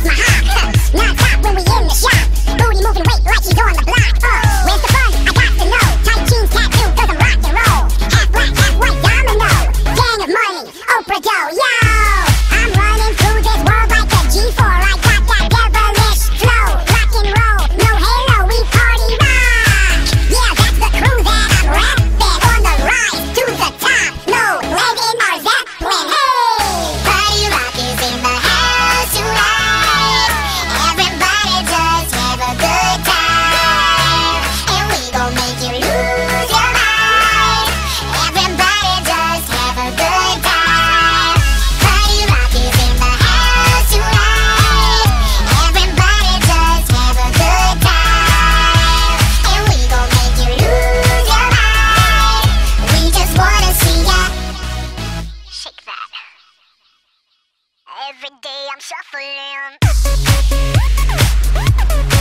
my hop. Non-stop when we in the shop. Booty moving weight like she's on the block. Where's the fun? I got to know. Tight jeans tattoo cause I'm rock and roll. Half black, half white domino. Gang of money, Oprah dough, yo. I'm running through this world like a G4. I got that devilish flow. Rock and roll, no halo, we party rock. Yeah, that's the crew that I'm rapping. On the rise to the top. No living or Zeppelin. Hey, party rock is in the house tonight. Everybody just have a good time, and we gon' make you lose your mind. Everybody just have a good time. Party rock is in the house tonight. Everybody just have a good time, and we gon' make you lose your mind. We just wanna see ya shake that. Every day I'm shuffling.